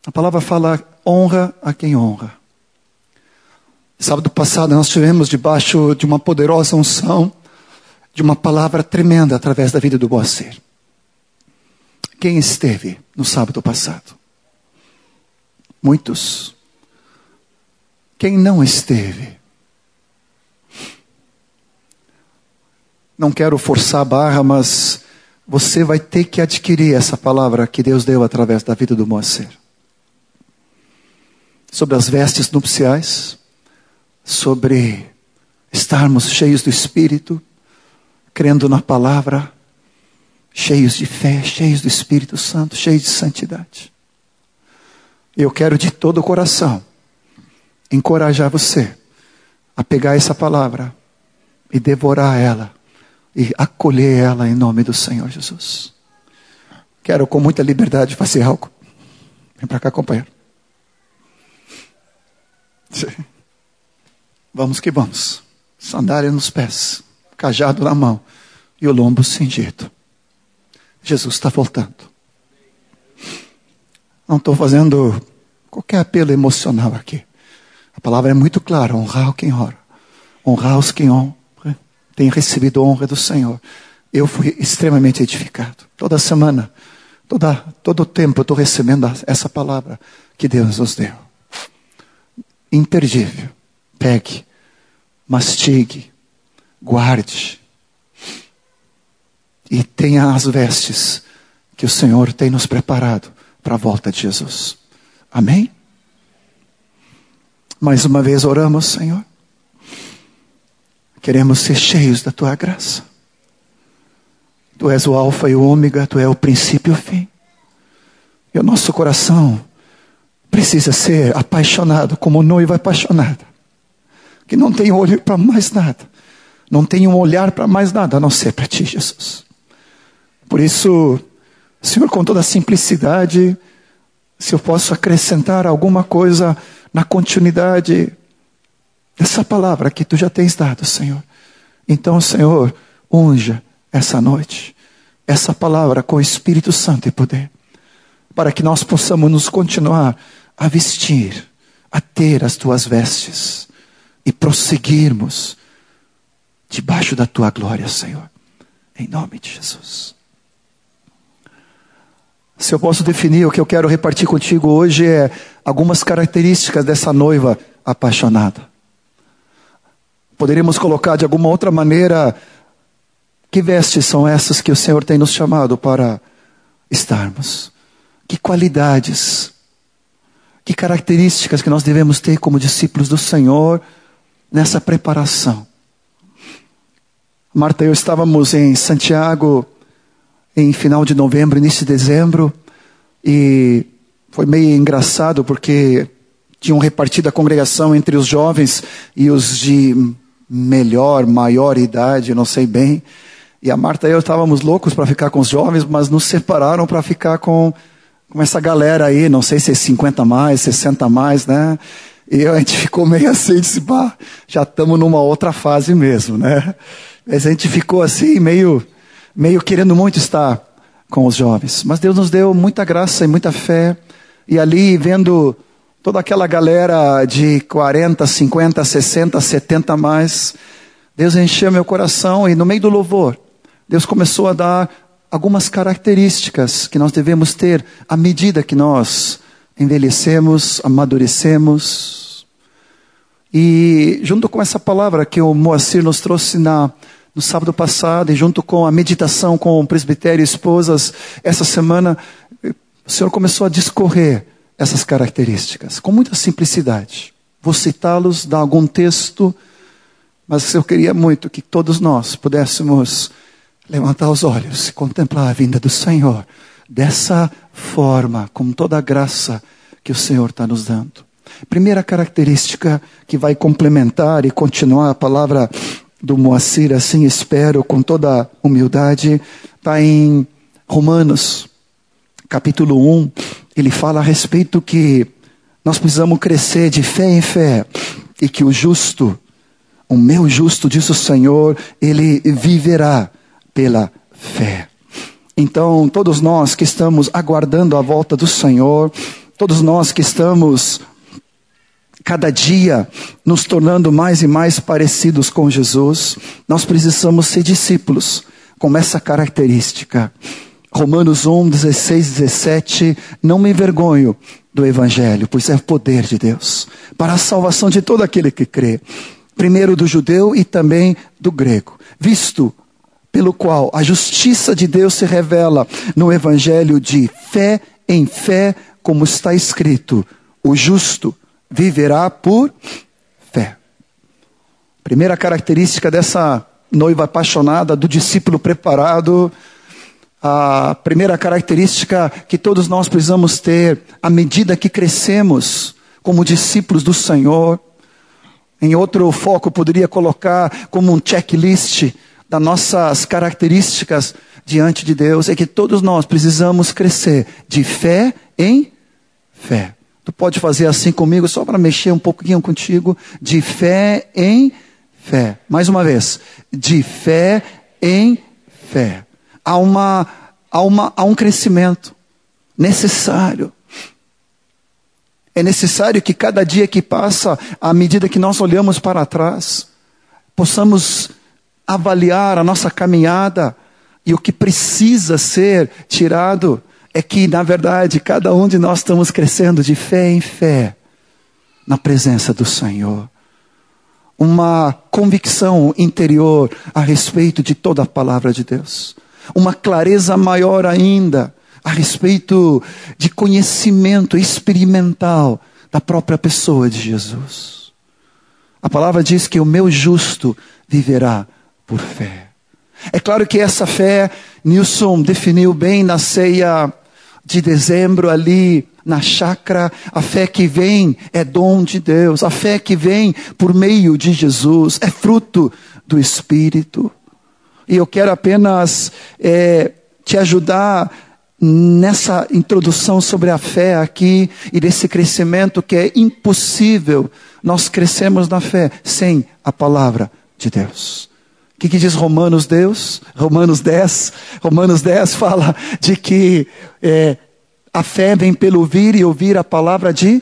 A palavra fala: honra a quem honra. Sábado passado nós tivemos debaixo de uma poderosa unção, de uma palavra tremenda através da vida do Moacir. Quem esteve no sábado passado? Muitos. Quem não esteve? Não quero forçar a barra, mas você vai ter que adquirir essa palavra que Deus deu através da vida do Moacir. Sobre as vestes nupciais, sobre estarmos cheios do Espírito, crendo na palavra, cheios de fé, cheios do Espírito Santo, cheios de santidade. Eu quero de todo o coração encorajar você a pegar essa palavra e devorar ela e acolher ela em nome do Senhor Jesus. Quero com muita liberdade fazer algo. Vem para cá, companheiro. Vamos que vamos. Sandália nos pés, cajado na mão e o lombo cingido. Jesus está voltando. Não estou fazendo qualquer apelo emocional aqui. A palavra é muito clara: honrar quem ora, honrar os que honram. Tem recebido honra do Senhor. Eu fui extremamente edificado. Toda semana, todo o tempo eu estou recebendo essa palavra que Deus nos deu. Imperdível. Pegue, mastigue, guarde. E tenha as vestes que o Senhor tem nos preparado para a volta de Jesus. Amém? Mais uma vez oramos, Senhor. Queremos ser cheios da Tua graça. Tu és o alfa e o ômega, Tu és o princípio e o fim. E o nosso coração precisa ser apaixonado como noiva apaixonada, que não tem olho para mais nada, não tem um olhar para mais nada a não ser para Ti, Jesus. Por isso, Senhor, com toda a simplicidade, se eu posso acrescentar alguma coisa na continuidade dessa palavra que Tu já tens dado, Senhor. Então, Senhor, unja essa noite, essa palavra com o Espírito Santo e poder, para que nós possamos nos continuar a vestir, a ter as Tuas vestes e prosseguirmos debaixo da Tua glória, Senhor. Em nome de Jesus. Se eu posso definir, o que eu quero repartir contigo hoje é algumas características dessa noiva apaixonada. Poderíamos colocar de alguma outra maneira: que vestes são essas que o Senhor tem nos chamado para estarmos? Que qualidades, que características que nós devemos ter como discípulos do Senhor nessa preparação? Marta e eu estávamos em Santiago em final de novembro, início de dezembro, e foi meio engraçado porque tinham repartido a congregação entre os jovens e os de maior idade, não sei bem. E a Marta e eu estávamos loucos para ficar com os jovens, mas nos separaram para ficar com essa galera aí, não sei se é 50 mais, 60 mais, né? E a gente ficou meio assim, disse: bah, já estamos numa outra fase mesmo, né? Mas a gente ficou assim, meio querendo muito estar com os jovens. Mas Deus nos deu muita graça e muita fé. E ali, vendo toda aquela galera de 40, 50, 60, 70 mais, Deus encheu meu coração. E no meio do louvor, Deus começou a dar algumas características que nós devemos ter à medida que nós envelhecemos, amadurecemos. E junto com essa palavra que o Moacir nos trouxe no sábado passado, e junto com a meditação com o presbitério e esposas, essa semana, o Senhor começou a discorrer essas características, com muita simplicidade. Vou citá-los, dar algum texto, mas eu queria muito que todos nós pudéssemos levantar os olhos e contemplar a vinda do Senhor, dessa forma, com toda a graça que o Senhor está nos dando. Primeira característica que vai complementar e continuar a palavra do Moacir, assim espero, com toda humildade, está em Romanos, capítulo 1, ele fala a respeito que nós precisamos crescer de fé em fé, e que o meu justo, diz o Senhor, ele viverá pela fé. Então, todos nós que estamos aguardando a volta do Senhor, Todos nós que estamos cada dia nos tornando mais e mais parecidos com Jesus, nós precisamos ser discípulos com essa característica. Romanos 1, 16, 17, não me envergonho do Evangelho, pois é o poder de Deus, para a salvação de todo aquele que crê, primeiro do judeu e também do grego, visto pelo qual a justiça de Deus se revela no Evangelho de fé em fé, como está escrito, o justo viverá por fé. Primeira característica dessa noiva apaixonada, do discípulo preparado, a primeira característica que todos nós precisamos ter à medida que crescemos como discípulos do Senhor. Em outro foco, poderia colocar como um checklist das nossas características diante de Deus, é que todos nós precisamos crescer de fé em fé. Tu pode fazer assim comigo, só para mexer um pouquinho contigo, de fé em fé. Mais uma vez, de fé em fé. Há um crescimento necessário. É necessário que cada dia que passa, à medida que nós olhamos para trás, possamos avaliar a nossa caminhada, e o que precisa ser tirado é que, na verdade, cada um de nós estamos crescendo de fé em fé, na presença do Senhor. Uma convicção interior a respeito de toda a palavra de Deus. Uma clareza maior ainda a respeito de conhecimento experimental da própria pessoa de Jesus. A palavra diz que o meu justo viverá por fé. É claro que essa fé, Nilson definiu bem na ceia de dezembro ali na chácara, a fé que vem é dom de Deus, a fé que vem por meio de Jesus, é fruto do Espírito. E eu quero apenas te ajudar nessa introdução sobre a fé aqui e desse crescimento que é impossível nós crescermos na fé sem a palavra de Deus. O que diz Romanos 10? Romanos 10 fala de que a fé vem pelo ouvir e ouvir a palavra de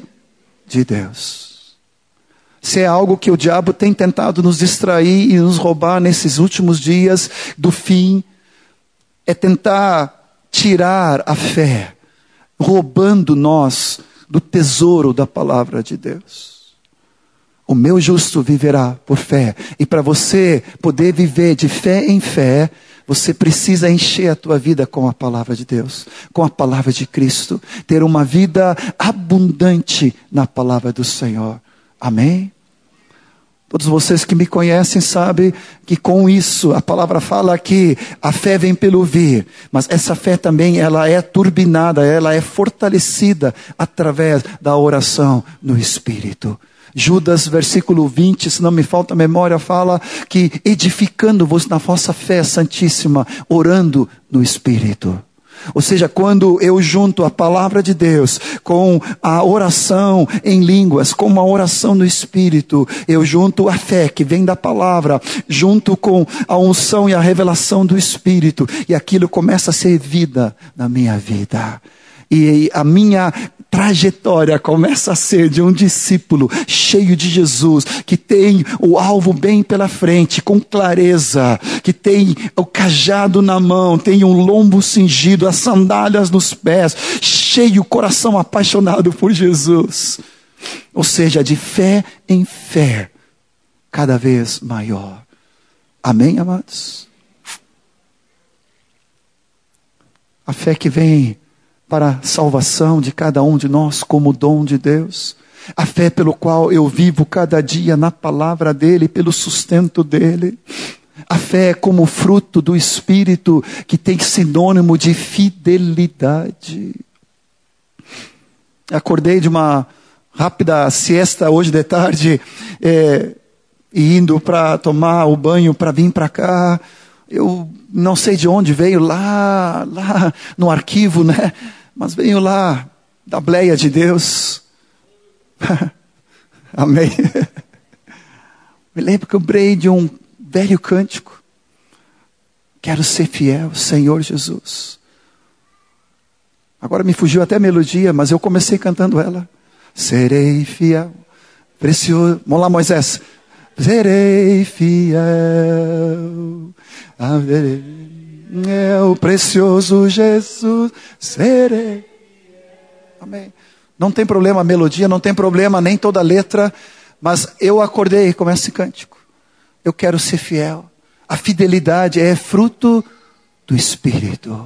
Deus. Se é algo que o diabo tem tentado nos distrair e nos roubar nesses últimos dias do fim, é tentar tirar a fé, roubando nós do tesouro da palavra de Deus. O meu justo viverá por fé. E para você poder viver de fé em fé, você precisa encher a tua vida com a palavra de Deus, com a palavra de Cristo. Ter uma vida abundante na palavra do Senhor. Amém? Todos vocês que me conhecem sabem que com isso a palavra fala que a fé vem pelo ouvir. Mas essa fé também ela é turbinada, ela é fortalecida através da oração no Espírito. Judas, versículo 20, se não me falta a memória, fala que edificando-vos na vossa fé santíssima, orando no Espírito. Ou seja, quando eu junto a palavra de Deus com a oração em línguas, com uma oração no Espírito, eu junto a fé que vem da palavra, junto com a unção e a revelação do Espírito, e aquilo começa a ser vida na minha vida. E a minha trajetória começa a ser de um discípulo cheio de Jesus, que tem o alvo bem pela frente, com clareza, que tem o cajado na mão, tem um lombo cingido, as sandálias nos pés, cheio, coração apaixonado por Jesus. Ou seja, de fé em fé, cada vez maior. Amém, amados? A fé que vem para a salvação de cada um de nós como dom de Deus. A fé pelo qual eu vivo cada dia na palavra dEle, pelo sustento dEle. A fé como fruto do Espírito, que tem sinônimo de fidelidade. Acordei de uma rápida siesta hoje de tarde, e indo para tomar o banho para vir para cá. Eu não sei de onde veio, lá no arquivo, né? Mas veio lá da bleia de Deus. Amém. Me lembrei de um velho cântico. Quero ser fiel, Senhor Jesus. Agora me fugiu até a melodia, mas eu comecei cantando ela. Serei fiel, precioso. Vamos lá, Moisés. Serei fiel, é o precioso Jesus, serei. Amém. Não tem problema a melodia, não tem problema nem toda a letra, mas eu acordei com esse cântico. Eu quero ser fiel. A fidelidade é fruto do Espírito.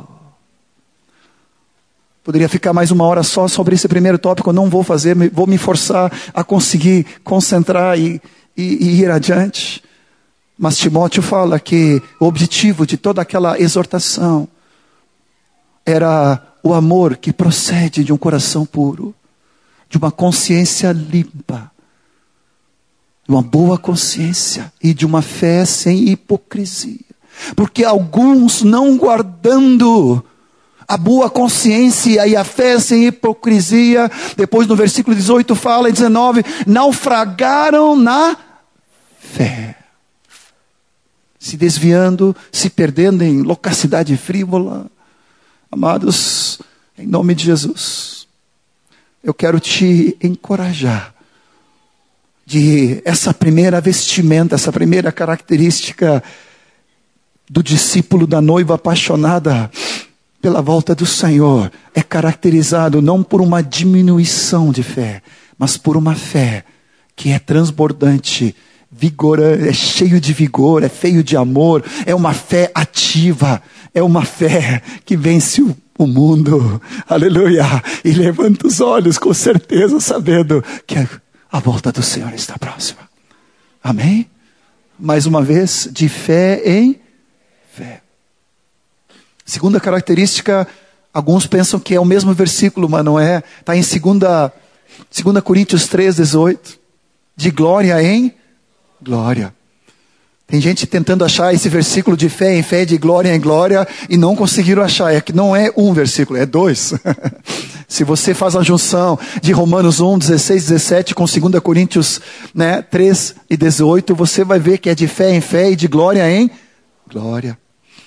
Poderia ficar mais uma hora só sobre esse primeiro tópico, eu não vou fazer, vou me forçar a conseguir concentrar e ir adiante. Mas Timóteo fala que o objetivo de toda aquela exortação era o amor que procede de um coração puro, de uma consciência limpa, de uma boa consciência e de uma fé sem hipocrisia. Porque alguns, não guardando a boa consciência e a fé sem hipocrisia, depois no versículo 18 fala, e 19, naufragaram na fé, se desviando, se perdendo em loquacidade frívola. Amados, em nome de Jesus, eu quero te encorajar de essa primeira vestimenta, essa primeira característica do discípulo da noiva apaixonada pela volta do Senhor, é caracterizado não por uma diminuição de fé, mas por uma fé que é transbordante, vigorante, é cheio de vigor, é feio de amor, é uma fé ativa, é uma fé que vence o mundo, aleluia, e levanta os olhos com certeza, sabendo que a volta do Senhor está próxima. Amém? Mais uma vez, de fé em fé. Segunda característica, alguns pensam que é o mesmo versículo, mas não é. Está em 2 Coríntios 3:18. De glória em glória. Tem gente tentando achar esse versículo de fé em fé, de glória em glória, e não conseguiram achar. É que não é um versículo, é 2. Se você faz a junção de Romanos 1, 16, 17 com 2 Coríntios 3 e 18, você vai ver que é de fé em fé e de glória em glória.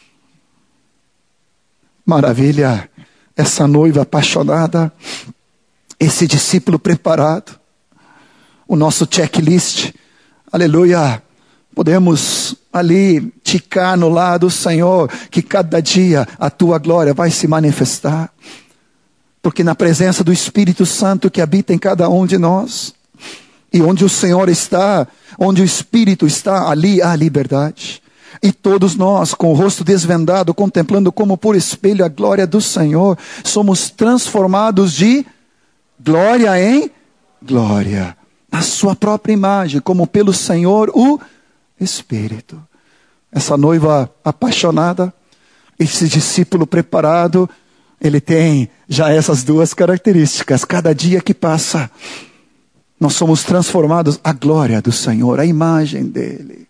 Maravilha, essa noiva apaixonada, esse discípulo preparado, o nosso checklist, aleluia, podemos ali ticar no lado, Senhor, que cada dia a tua glória vai se manifestar, porque na presença do Espírito Santo que habita em cada um de nós, e onde o Senhor está, onde o Espírito está, ali há liberdade. E todos nós, com o rosto desvendado, contemplando como por espelho a glória do Senhor, somos transformados de glória em glória, na sua própria imagem, como pelo Senhor o Espírito. Essa noiva apaixonada, esse discípulo preparado, ele tem já essas duas características. Cada dia que passa, nós somos transformados à glória do Senhor, à imagem dele.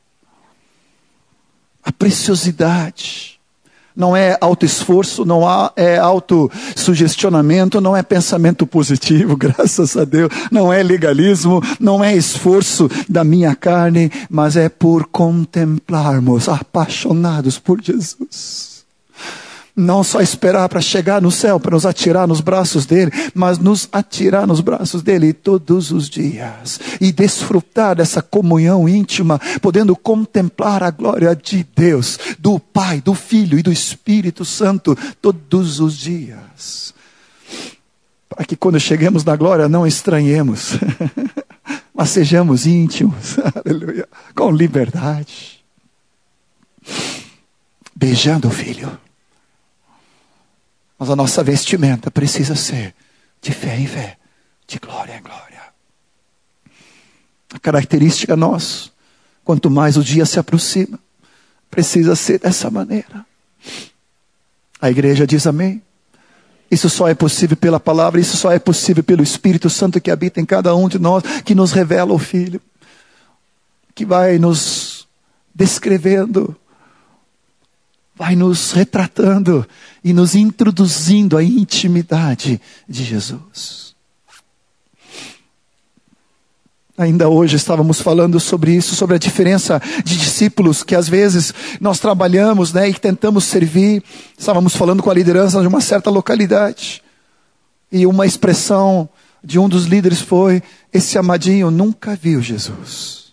A preciosidade não é autoesforço, não é autossugestionamento, não é pensamento positivo, graças a Deus, não é legalismo, não é esforço da minha carne, mas é por contemplarmos, apaixonados por Jesus. Não só esperar para chegar no céu, para nos atirar nos braços dele, mas nos atirar nos braços dele todos os dias. E desfrutar dessa comunhão íntima, podendo contemplar a glória de Deus, do Pai, do Filho e do Espírito Santo todos os dias. Para que quando cheguemos na glória não estranhemos, mas sejamos íntimos, aleluia, com liberdade. Beijando o Filho. Mas a nossa vestimenta precisa ser de fé em fé, de glória em glória. A característica nossa, quanto mais o dia se aproxima, precisa ser dessa maneira. A igreja diz amém. Isso só é possível pela palavra, isso só é possível pelo Espírito Santo que habita em cada um de nós, que nos revela o Filho, que vai nos descrevendo, vai nos retratando e nos introduzindo à intimidade de Jesus. Ainda hoje estávamos falando sobre isso, sobre a diferença de discípulos que às vezes nós trabalhamos, e tentamos servir. Estávamos falando com a liderança de uma certa localidade. E uma expressão de um dos líderes foi: esse amadinho nunca viu Jesus.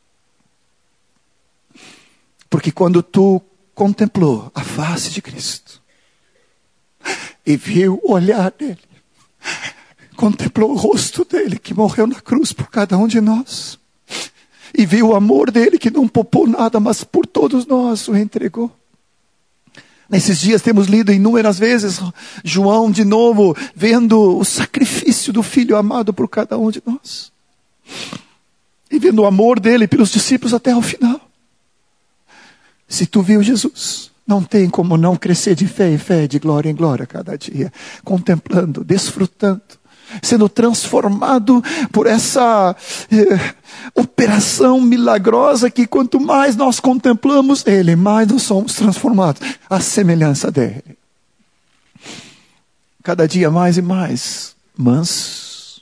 Porque quando tu contemplou a face de Cristo e viu o olhar dele, contemplou o rosto dele que morreu na cruz por cada um de nós, e viu o amor dele que não poupou nada, mas por todos nós o entregou. Nesses dias temos lido inúmeras vezes João de novo, vendo o sacrifício do Filho amado por cada um de nós. E vendo o amor dele pelos discípulos até o final. Se tu viu Jesus, não tem como não crescer de fé em fé, de glória em glória cada dia. Contemplando, desfrutando, sendo transformado por essa operação milagrosa que quanto mais nós contemplamos Ele, mais nós somos transformados à semelhança dEle. Cada dia mais e mais mansos.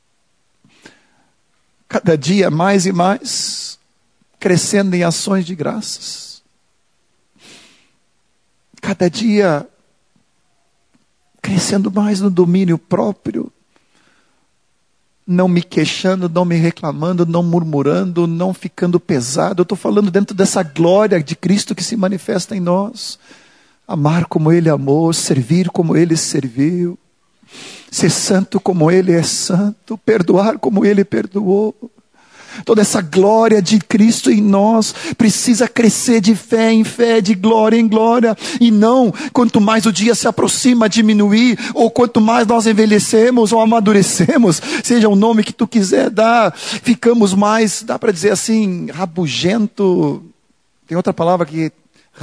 Cada dia mais e mais crescendo em ações de graças. Cada dia crescendo mais no domínio próprio. Não me queixando, não me reclamando, não murmurando, não ficando pesado. Eu estou falando dentro dessa glória de Cristo que se manifesta em nós. Amar como Ele amou, servir como Ele serviu, ser santo como Ele é santo, perdoar como Ele perdoou. Toda essa glória de Cristo em nós precisa crescer de fé em fé, de glória em glória. E não, quanto mais o dia se aproxima, diminuir, ou quanto mais nós envelhecemos ou amadurecemos, seja o nome que tu quiser dar, ficamos mais, dá para dizer assim, rabugento. Tem outra palavra que...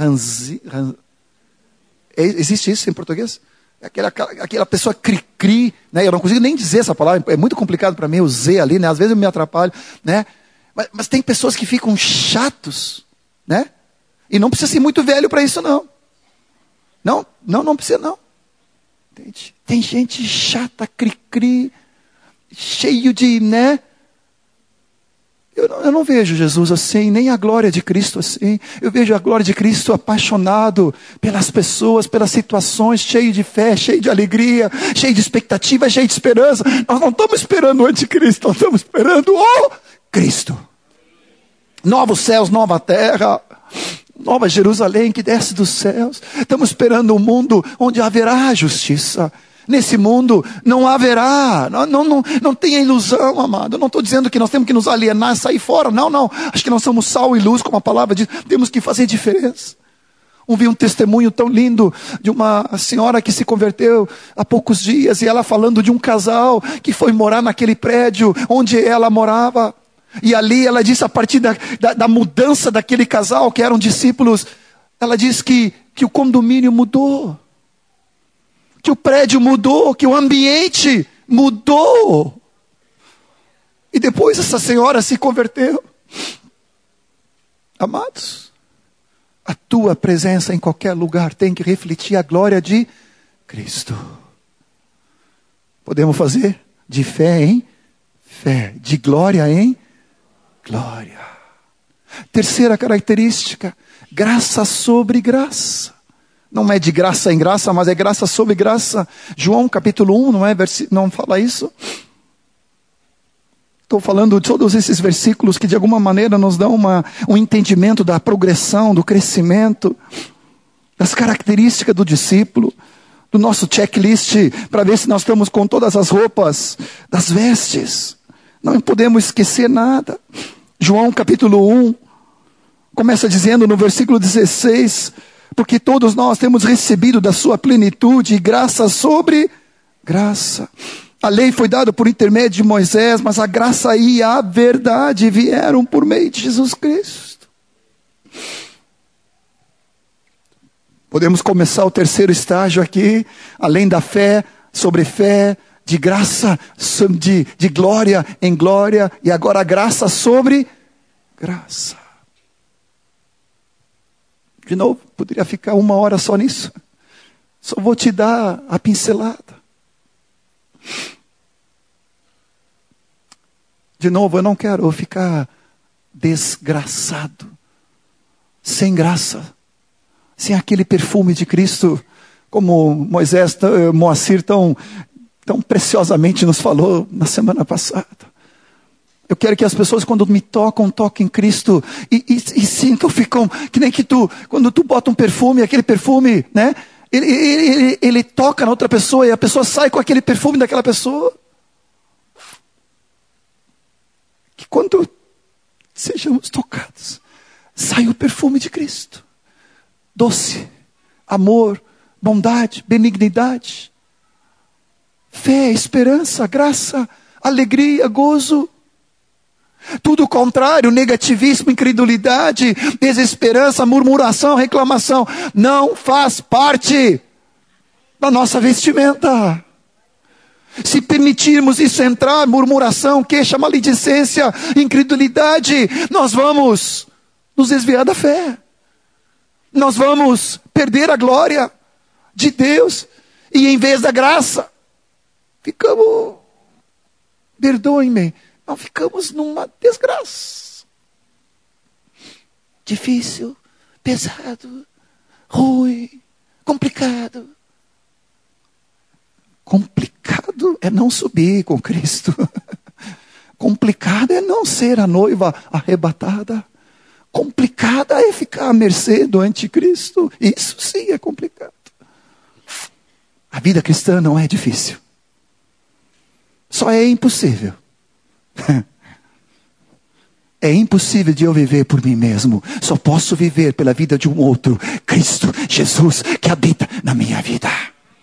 Existe isso em português? Aquela pessoa cri-cri, né? Eu não consigo nem dizer essa palavra, é muito complicado para mim, o Z ali, né? Às vezes eu me atrapalho, né? Mas tem pessoas que ficam chatos, né? E não precisa ser muito velho para isso, não. Não precisa, não. Tem gente chata, cri-cri, cheio de, né? Eu não vejo Jesus assim, nem a glória de Cristo assim. Eu vejo a glória de Cristo apaixonado pelas pessoas, pelas situações, cheio de fé, cheio de alegria, cheio de expectativa, cheio de esperança. Nós não estamos esperando o anticristo, nós estamos esperando o Cristo. Novos céus, nova terra, nova Jerusalém que desce dos céus. Estamos esperando um mundo onde haverá justiça. Nesse mundo não haverá, não tenha ilusão, amado. Eu não estou dizendo que nós temos que nos alienar, sair fora. Não. Acho que nós somos sal e luz, como a palavra diz. Temos que fazer diferença. Vi um testemunho tão lindo de uma senhora que se converteu há poucos dias. E ela falando de um casal que foi morar naquele prédio onde ela morava. E ali ela disse, a partir da mudança daquele casal, que eram discípulos, ela disse que o condomínio mudou. Que o prédio mudou, que o ambiente mudou. E depois essa senhora se converteu. Amados, a tua presença em qualquer lugar tem que refletir a glória de Cristo. Podemos fazer de fé em fé, de glória em glória. Terceira característica, graça sobre graça. Não é de graça em graça, mas é graça sobre graça. João capítulo 1, não fala isso? Estou falando de todos esses versículos que de alguma maneira nos dão um entendimento da progressão, do crescimento, das características do discípulo, do nosso checklist, para ver se nós estamos com todas as roupas das vestes. Não podemos esquecer nada. João capítulo 1, começa dizendo no versículo 16... Porque todos nós temos recebido da sua plenitude graça sobre graça. A lei foi dada por intermédio de Moisés, mas a graça e a verdade vieram por meio de Jesus Cristo. Podemos começar o terceiro estágio aqui, além da fé, sobre fé, de graça, de glória em glória, e agora a graça sobre graça. De novo, poderia ficar 1 hora só nisso. Só vou te dar a pincelada. De novo, eu não quero ficar desgraçado, sem graça, sem aquele perfume de Cristo, como Moisés, Moacir tão tão preciosamente nos falou na semana passada. Eu quero que as pessoas, quando me tocam, toquem Cristo e sintam, ficam que nem que tu, quando tu bota um perfume, aquele perfume, né? Ele toca na outra pessoa e a pessoa sai com aquele perfume daquela pessoa. Que quando sejamos tocados, sai o perfume de Cristo. Doce, amor, bondade, benignidade, fé, esperança, graça, alegria, gozo. Tudo o contrário, negativismo, incredulidade, desesperança, murmuração, reclamação, não faz parte da nossa vestimenta. Se permitirmos isso entrar, murmuração, queixa, maledicência, incredulidade, nós vamos nos desviar da fé. Nós vamos perder a glória de Deus. E em vez da graça, ficamos, perdoem-me, nós ficamos numa desgraça. Difícil, pesado, ruim, complicado. Complicado é não subir com Cristo. Complicado é não ser a noiva arrebatada. Complicada é ficar à mercê do anticristo. Isso sim é complicado. A vida cristã não é difícil. Só é impossível. É impossível de eu viver por mim mesmo. Só posso viver pela vida de um outro. Cristo Jesus que habita na minha vida.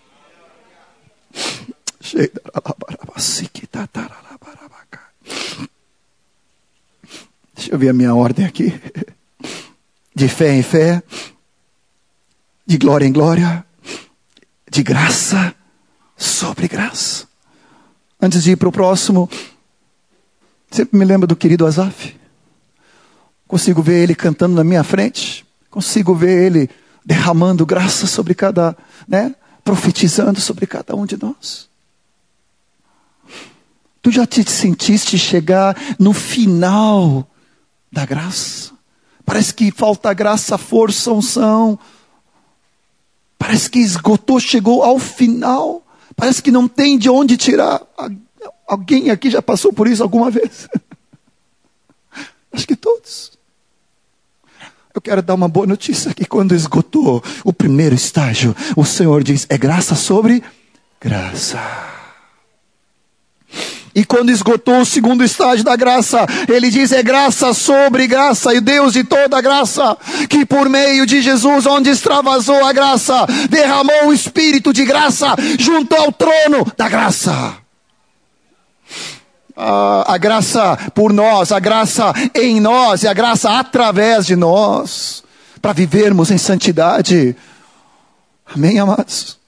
Deixa eu ver a minha ordem aqui. De fé em fé. De glória em glória. De graça sobre graça. Antes de ir para o próximo, sempre me lembro do querido Asaf. Consigo ver ele cantando na minha frente. Consigo ver ele derramando graça sobre cada, né? Profetizando sobre cada um de nós. Tu já te sentiste chegar no final da graça? Parece que falta graça, força, unção. Parece que esgotou, chegou ao final. Parece que não tem de onde tirar. Alguém aqui já passou por isso alguma vez? Acho que todos. Eu quero dar uma boa notícia que quando esgotou o primeiro estágio, o Senhor diz, é graça sobre graça. E quando esgotou o segundo estágio da graça, Ele diz, é graça sobre graça. E Deus de toda a graça, que por meio de Jesus, onde extravasou a graça, derramou o Espírito de graça junto ao trono da graça. A graça por nós, a graça em nós e a graça através de nós, para vivermos em santidade. Amém, amados?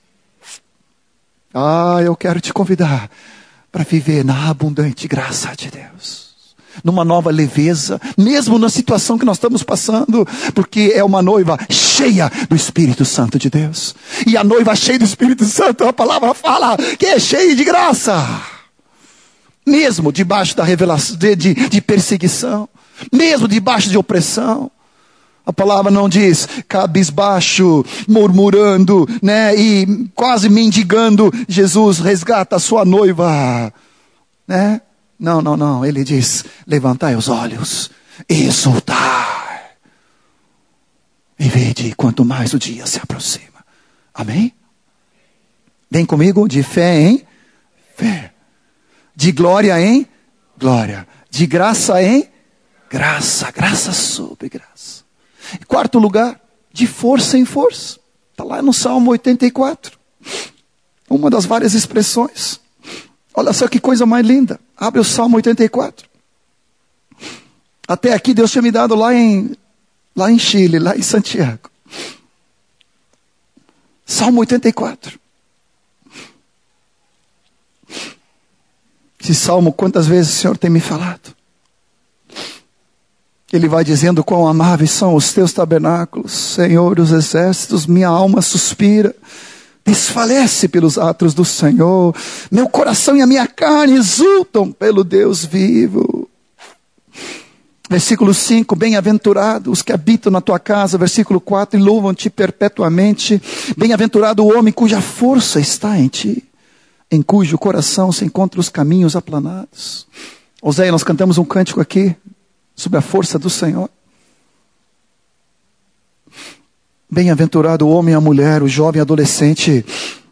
Eu quero te convidar para viver na abundante graça de Deus, numa nova leveza, mesmo na situação que nós estamos passando, porque é uma noiva cheia do Espírito Santo de Deus. E a noiva cheia do Espírito Santo, a palavra fala que é cheia de graça. Mesmo debaixo da revelação, de perseguição, mesmo debaixo de opressão, a palavra não diz cabisbaixo, murmurando, né, e quase mendigando, Jesus resgata a sua noiva, né? Não, ele diz, levantai os olhos e exultai, e vede quanto mais o dia se aproxima. Amém? Vem comigo, de fé em fé. De glória em glória. De graça em graça. Graça sobre graça. Em quarto lugar, de força em força. Está lá no Salmo 84. Uma das várias expressões. Olha só que coisa mais linda. Abre o Salmo 84. Até aqui Deus tinha me dado lá em Chile, lá em Santiago. Salmo 84. Esse salmo, quantas vezes o Senhor tem me falado? Ele vai dizendo quão amáveis são os teus tabernáculos, Senhor dos exércitos, minha alma suspira, desfalece pelos atos do Senhor, meu coração e a minha carne exultam pelo Deus vivo. Versículo 5, bem-aventurado os que habitam na tua casa. Versículo 4, e louvam-te perpetuamente. Bem-aventurado o homem cuja força está em ti. em cujo coração se encontram os caminhos aplanados. Oséias, nós cantamos um cântico aqui sobre a força do Senhor. Bem-aventurado o homem e a mulher, o jovem e adolescente,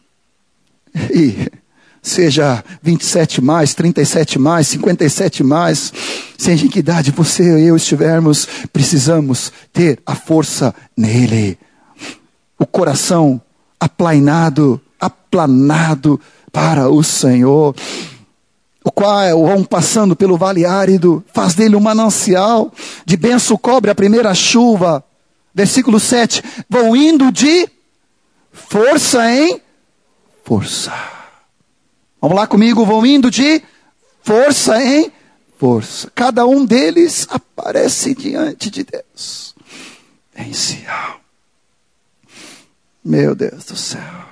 e seja 27 mais, 37 mais, 57 mais, seja em que idade você e eu estivermos, precisamos ter a força nele. O coração aplanado para o Senhor. O qual, vão passando pelo vale árido, faz dele um manancial, de bênção cobre a primeira chuva. Versículo 7, vão indo de força em força. Vamos lá comigo, vão indo de força em força. Cada um deles aparece diante de Deus em Sião. Meu Deus do céu.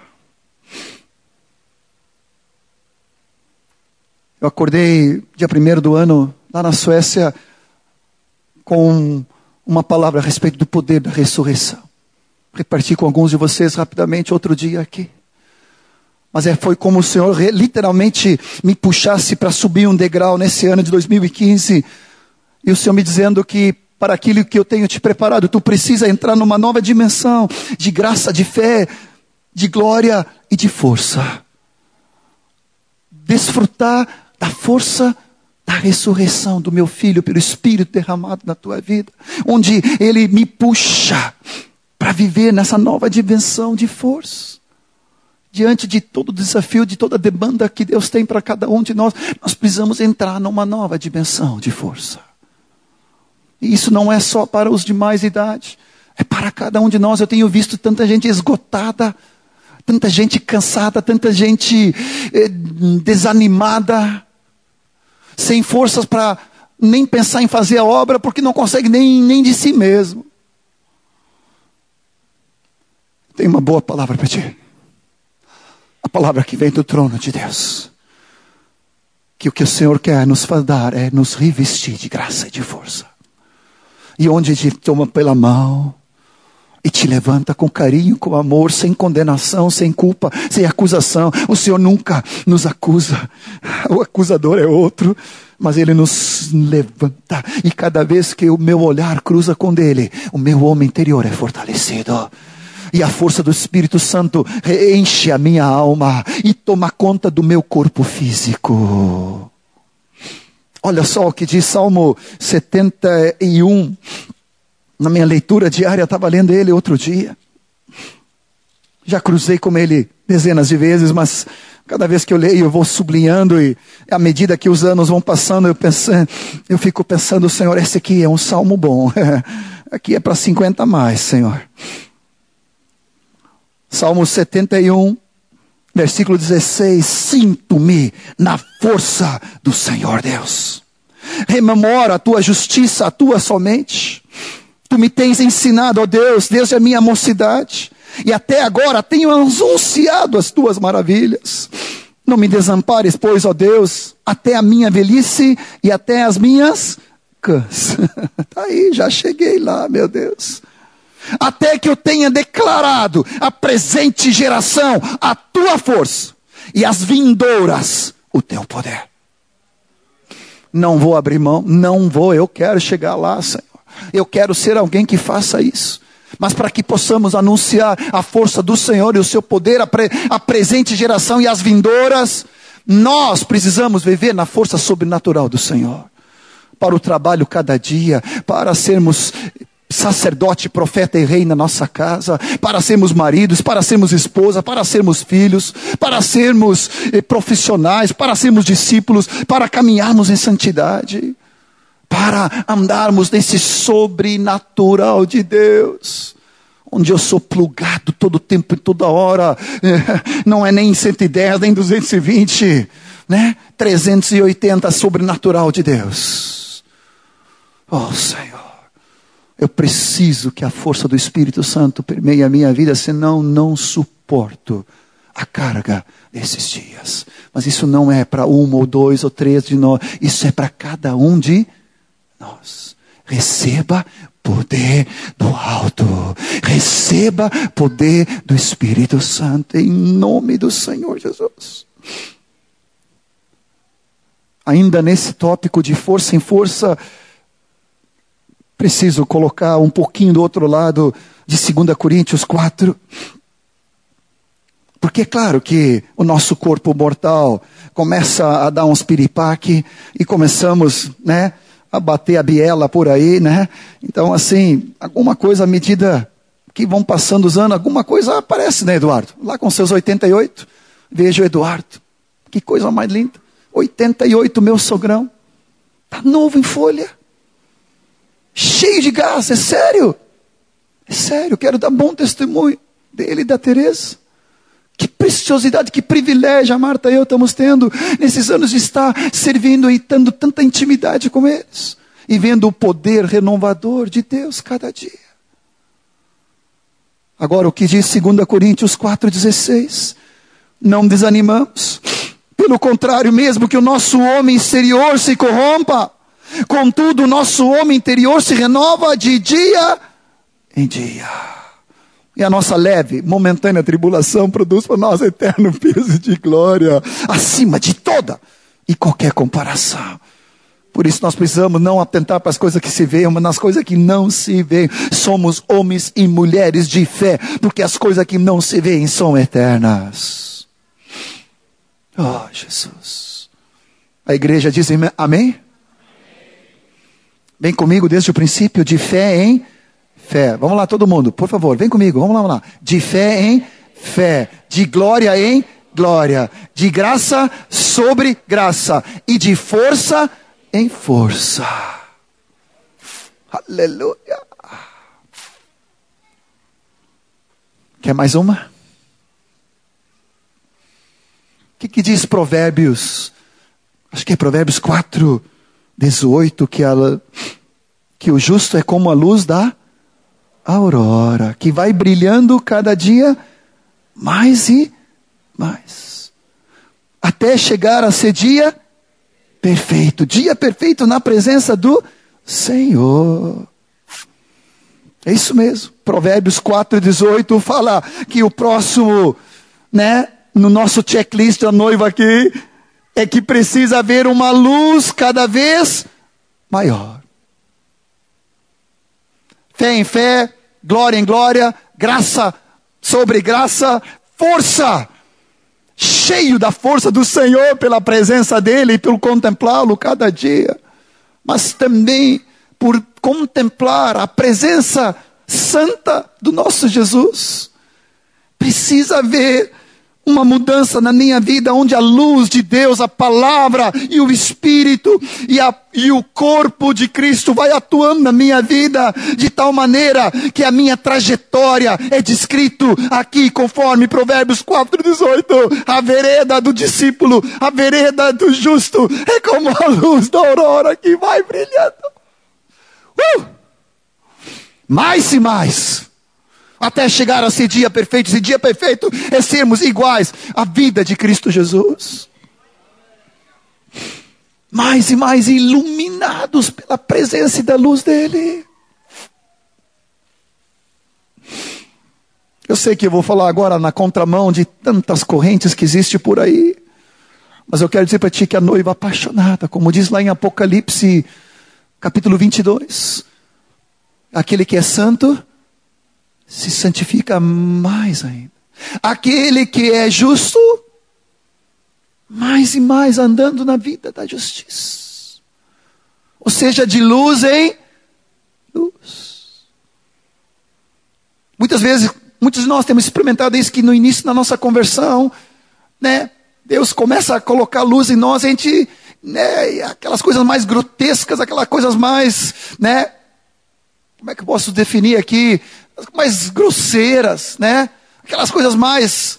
Eu acordei dia 1º do ano, lá na Suécia, com uma palavra a respeito do poder da ressurreição. Reparti com alguns de vocês rapidamente outro dia aqui. Mas foi como o Senhor literalmente me puxasse para subir um degrau nesse ano de 2015. E o Senhor me dizendo que para aquilo que eu tenho te preparado, tu precisa entrar numa nova dimensão de graça, de fé, de glória e de força. Desfrutar da força da ressurreição do meu filho pelo Espírito derramado na tua vida. Onde ele me puxa para viver nessa nova dimensão de força. Diante de todo o desafio, de toda a demanda que Deus tem para cada um de nós, nós precisamos entrar numa nova dimensão de força. E isso não é só para os de mais idade, é para cada um de nós. Eu tenho visto tanta gente esgotada, tanta gente cansada, tanta gente desanimada, sem forças para nem pensar em fazer a obra, porque não consegue nem de si mesmo. Tenho uma boa palavra para ti. A palavra que vem do trono de Deus. Que o que o Senhor quer nos dar é nos revestir de graça e de força. E onde te toma pela mão e te levanta com carinho, com amor, sem condenação, sem culpa, sem acusação. O Senhor nunca nos acusa. O acusador é outro, mas Ele nos levanta. E cada vez que o meu olhar cruza com dele, o meu homem interior é fortalecido. E a força do Espírito Santo enche a minha alma e toma conta do meu corpo físico. Olha só o que diz Salmo 71. Na minha leitura diária, eu estava lendo ele outro dia. Já cruzei com ele dezenas de vezes, mas cada vez que eu leio, eu vou sublinhando. E à medida que os anos vão passando, eu fico pensando, Senhor, esse aqui é um salmo bom. Aqui é para 50 a mais, Senhor. Salmo 71, versículo 16. Sinto-me na força do Senhor Deus. Rememora a tua justiça, a tua somente. Tu me tens ensinado, ó Deus, desde a minha mocidade. E até agora tenho anunciado as tuas maravilhas. Não me desampares, pois, ó Deus, até a minha velhice e até as minhas cãs. Aí, já cheguei lá, meu Deus. Até que eu tenha declarado a presente geração a tua força e as vindouras o teu poder. Não vou abrir mão, eu quero chegar lá, Senhor. Eu quero ser alguém que faça isso. Mas para que possamos anunciar a força do Senhor e o seu poder, a presente geração e as vindouras, nós precisamos viver na força sobrenatural do Senhor. Para o trabalho cada dia, para sermos sacerdote, profeta e rei na nossa casa, para sermos maridos, para sermos esposa, para sermos filhos, para sermos profissionais, para sermos discípulos, para caminharmos em santidade, para andarmos nesse sobrenatural de Deus, onde eu sou plugado todo tempo e toda hora, não é nem 110, nem 220, né? 380 sobrenatural de Deus. Oh Senhor, eu preciso que a força do Espírito Santo permeie a minha vida, senão não suporto a carga desses dias. Mas isso não é para 1 ou 2 ou 3 de nós, isso é para cada um de nós. Receba poder do alto, receba poder do Espírito Santo, em nome do Senhor Jesus. ainda nesse tópico de força em força, preciso colocar um pouquinho do outro lado de 2 Coríntios 4. Porque é claro que o nosso corpo mortal começa a dar uns piripaque e começamos, né, a bater a biela por aí, né? Então, assim, alguma coisa à medida que vão passando os anos, alguma coisa aparece, né, Eduardo? Lá com seus 88, vejo o Eduardo. Que coisa mais linda. 88, meu sogrão. Tá novo em folha. Cheio de gás, é sério. É sério, quero dar bom testemunho dele e da Tereza. Que preciosidade, que privilégio a Marta e eu estamos tendo nesses anos de estar servindo e tendo tanta intimidade com eles. E vendo o poder renovador de Deus cada dia. Agora o que diz 2 Coríntios 4,16. Não desanimamos. Pelo contrário, mesmo que o nosso homem exterior se corrompa, contudo o nosso homem interior se renova de dia em dia. E a nossa leve, momentânea tribulação produz para nós eterno peso de glória, acima de toda e qualquer comparação. Por isso nós precisamos não atentar para as coisas que se veem, mas nas coisas que não se veem. Somos homens e mulheres de fé, porque as coisas que não se veem são eternas. Oh, Jesus. A igreja diz amém? Vem comigo desde o princípio, de fé em fé. Vamos lá, todo mundo, por favor, vem comigo, vamos lá. De fé em fé, de glória em glória, de graça sobre graça e de força em força. Aleluia. Quer mais uma? O que diz Provérbios? Acho que é Provérbios 4:18, que o justo é como a luz da aurora, que vai brilhando cada dia mais e mais, até chegar a ser dia perfeito na presença do Senhor. É isso mesmo. Provérbios 4:18 fala que o próximo, né, no nosso checklist da noiva aqui, é que precisa haver uma luz cada vez maior. Fé em fé, glória em glória, graça sobre graça, força. Cheio da força do Senhor pela presença dEle e por contemplá-lo cada dia. Mas também por contemplar a presença santa do nosso Jesus. Precisa haver uma mudança na minha vida, onde a luz de Deus, a palavra e o Espírito e o corpo de Cristo vai atuando na minha vida, de tal maneira que a minha trajetória é descrito aqui, conforme Provérbios 4:18, a vereda do discípulo, a vereda do justo, é como a luz da aurora que vai brilhando. Mais e mais. Até chegar a esse dia perfeito. Esse dia perfeito é sermos iguais à vida de Cristo Jesus. Mais e mais iluminados pela presença e da luz dEle. Eu sei que eu vou falar agora na contramão de tantas correntes que existem por aí. Mas eu quero dizer para ti que a noiva apaixonada, como diz lá em Apocalipse, capítulo 22. Aquele que é santo se santifica mais ainda. Aquele que é justo, mais e mais andando na vida da justiça. Ou seja, de luz em luz. Muitas vezes, muitos de nós temos experimentado isso, que no início da nossa conversão, né, Deus começa a colocar luz em nós, a gente, né, aquelas coisas mais grotescas, aquelas coisas mais, né, como é que eu posso definir aqui? Mais grosseiras, né? Aquelas coisas mais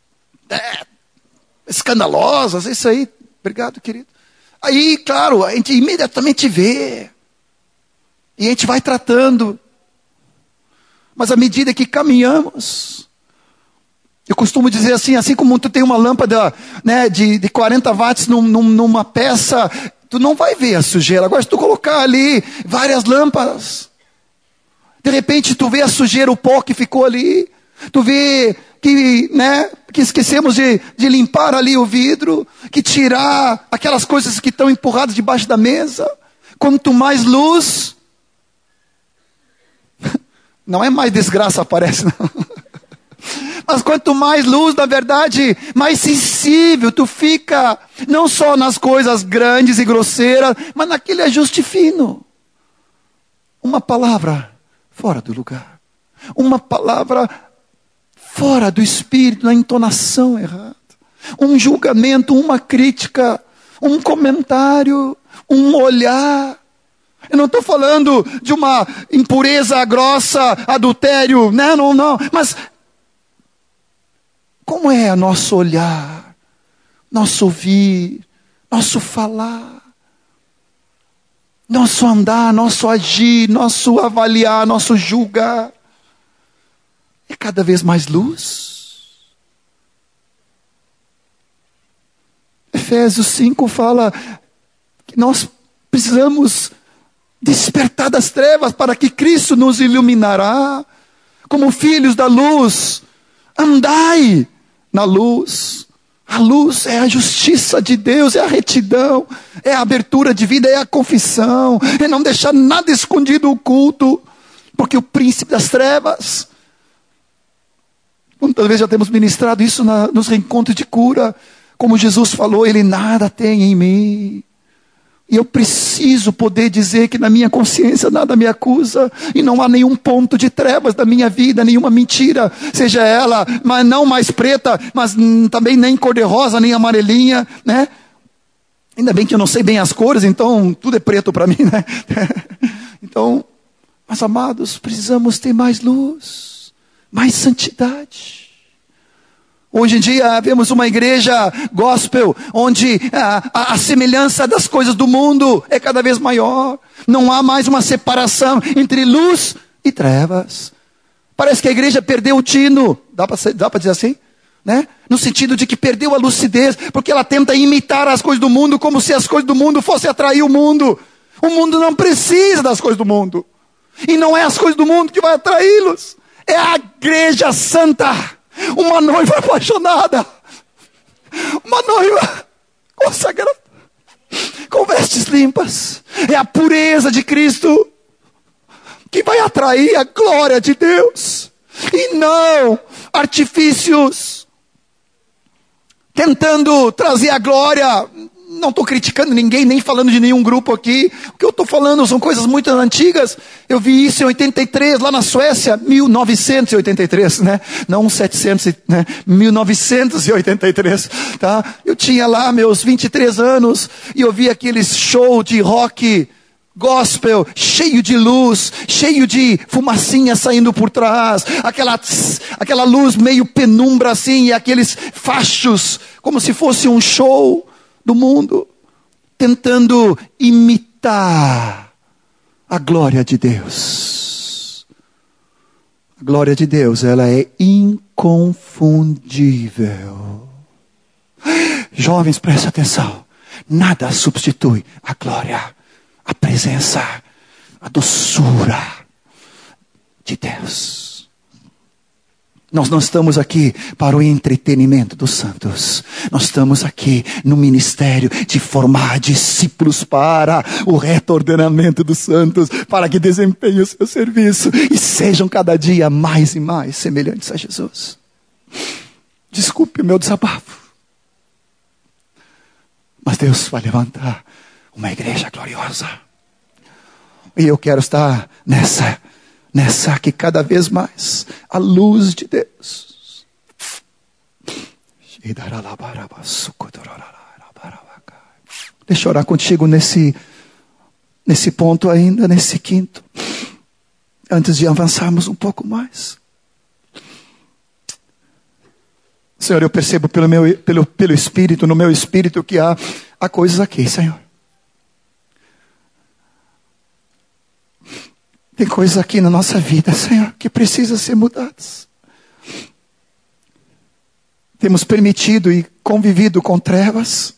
escandalosas, isso aí. Obrigado, querido. Aí, claro, a gente imediatamente vê. E a gente vai tratando. Mas à medida que caminhamos, eu costumo dizer assim como tu tem uma lâmpada, né, de 40 watts numa peça, tu não vai ver a sujeira. Agora, se tu colocar ali várias lâmpadas, de repente tu vê a sujeira, o pó que ficou ali. Tu vê que esquecemos de limpar ali o vidro, que tirar aquelas coisas que estão empurradas debaixo da mesa. Quanto mais luz, não é mais desgraça aparece, não. Mas quanto mais luz, na verdade, mais sensível tu fica, não só nas coisas grandes e grosseiras, mas naquele ajuste fino. Uma palavra fora do lugar. Uma palavra fora do espírito, na entonação errada. Um julgamento, uma crítica, um comentário, um olhar. Eu não estou falando de uma impureza grossa, adultério, não. Mas como é nosso olhar, nosso ouvir, nosso falar, nosso andar, nosso agir, nosso avaliar, nosso julgar? É cada vez mais luz. Efésios 5 fala que nós precisamos despertar das trevas para que Cristo nos iluminará. Como filhos da luz, andai na luz. A luz é a justiça de Deus, é a retidão, é a abertura de vida, é a confissão, é não deixar nada escondido oculto, porque o príncipe das trevas, quantas vezes já temos ministrado isso nos reencontros de cura, como Jesus falou, ele nada tem em mim. E eu preciso poder dizer que na minha consciência nada me acusa. E não há nenhum ponto de trevas da minha vida, nenhuma mentira. Seja ela, mas não mais preta, mas também nem cor-de-rosa, nem amarelinha, né? Ainda bem que eu não sei bem as cores, então tudo é preto para mim, né? Então, mas amados, precisamos ter mais luz, mais santidade. Hoje em dia vemos uma igreja gospel, onde a semelhança das coisas do mundo é cada vez maior. Não há mais uma separação entre luz e trevas. Parece que a igreja perdeu o tino, dá para dizer assim? Né? No sentido de que perdeu a lucidez, porque ela tenta imitar as coisas do mundo, como se as coisas do mundo fossem atrair o mundo. O mundo não precisa das coisas do mundo. E não é as coisas do mundo que vai atraí-los. É a igreja santa. Uma noiva apaixonada, uma noiva consagrada, com vestes limpas. É a pureza de Cristo que vai atrair a glória de Deus, e não artifícios tentando trazer a glória. Não estou criticando ninguém, nem falando de nenhum grupo aqui. O que eu estou falando são coisas muito antigas. Eu vi isso em 83, lá na Suécia, 1983, né? Não 700, né? 1983, tá? Eu tinha lá meus 23 anos e eu vi aqueles show de rock gospel, cheio de luz, cheio de fumacinha saindo por trás, aquela luz meio penumbra assim, e aqueles fachos, como se fosse um show do mundo, tentando imitar a glória de Deus. A glória de Deus, ela é inconfundível. Jovens, prestem atenção. Nada substitui a glória, a presença, a doçura de Deus. Nós não estamos aqui para o entretenimento dos santos. Nós estamos aqui no ministério de formar discípulos para o reto-ordenamento dos santos, para que desempenhem o seu serviço e sejam cada dia mais e mais semelhantes a Jesus. Desculpe o meu desabafo, mas Deus vai levantar uma igreja gloriosa. E eu quero estar nessa que cada vez mais a luz de Deus. Deixa eu orar contigo nesse ponto ainda, nesse quinto, antes de avançarmos um pouco mais. Senhor, eu percebo pelo Espírito, no meu espírito, que há coisas aqui, Senhor. Tem coisas aqui na nossa vida, Senhor, que precisam ser mudadas. Temos permitido e convivido com trevas.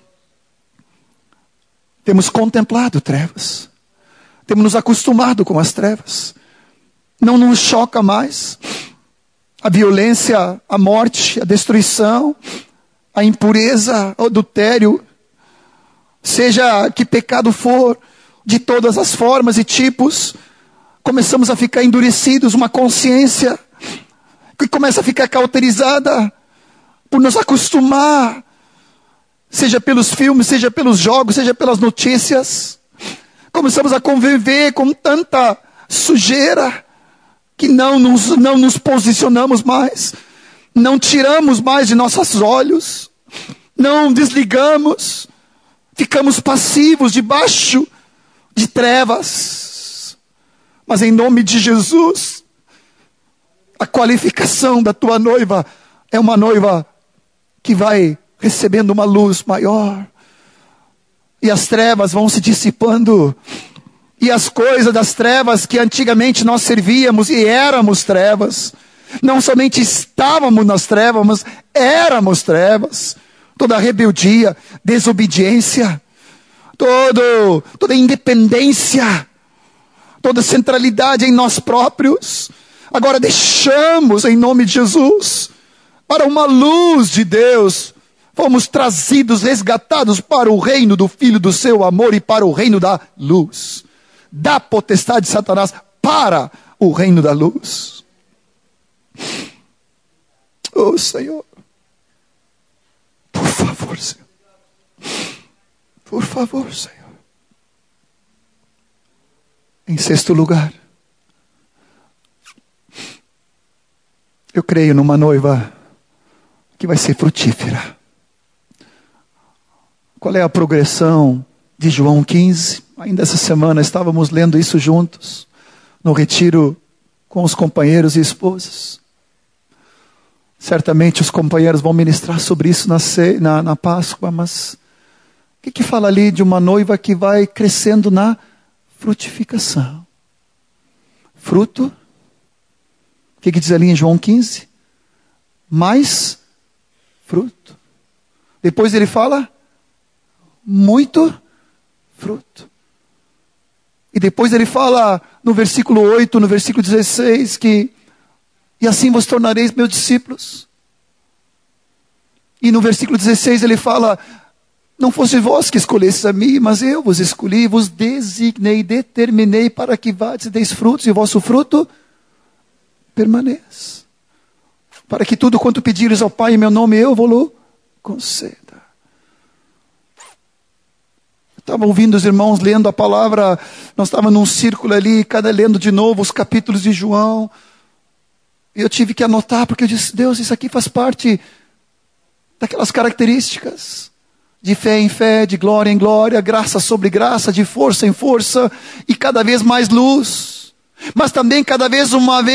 Temos contemplado trevas. Temos nos acostumado com as trevas. Não nos choca mais. a violência, a morte, a destruição, a impureza, o adultério, seja que pecado for, de todas as formas e tipos, começamos a ficar endurecidos, uma consciência que começa a ficar cauterizada por nos acostumar, seja pelos filmes, seja pelos jogos, seja pelas notícias. Começamos a conviver com tanta sujeira que não nos posicionamos mais, não tiramos mais de nossos olhos, não desligamos, ficamos passivos debaixo de trevas. Mas em nome de Jesus, a qualificação da tua noiva é uma noiva que vai recebendo uma luz maior, e as trevas vão se dissipando, e as coisas das trevas que antigamente nós servíamos e éramos trevas, não somente estávamos nas trevas, mas éramos trevas. Toda rebeldia, desobediência, toda independência, toda centralidade em nós próprios, agora deixamos em nome de Jesus, para uma luz de Deus. Fomos trazidos, resgatados para o reino do Filho do seu amor e para o reino da luz, da potestade de Satanás para o reino da luz. Oh Senhor, por favor, Senhor, por favor, Senhor. Em sexto lugar, eu creio numa noiva que vai ser frutífera. Qual é a progressão de João 15? Ainda essa semana estávamos lendo isso juntos, no retiro com os companheiros e esposas. Certamente os companheiros vão ministrar sobre isso na Páscoa, mas o que fala ali de uma noiva que vai crescendo na frutificação? Fruto, o que diz ali em João 15? Mais fruto. Depois ele fala muito fruto. E depois ele fala no versículo 8, no versículo 16, que e assim vos tornareis meus discípulos. E no versículo 16 ele fala, não fosse vós que escolhesses a mim, mas eu vos escolhi, vos designei, determinei para que vades e deis frutos, e o vosso fruto permaneça. Para que tudo quanto pedires ao Pai em meu nome, eu vou-lo conceda. Estava ouvindo os irmãos lendo a palavra, nós estávamos num círculo ali, cada lendo de novo os capítulos de João. E eu tive que anotar, porque eu disse, Deus, isso aqui faz parte daquelas características de fé em fé, de glória em glória, graça sobre graça, de força em força, e cada vez mais luz. Mas também cada vez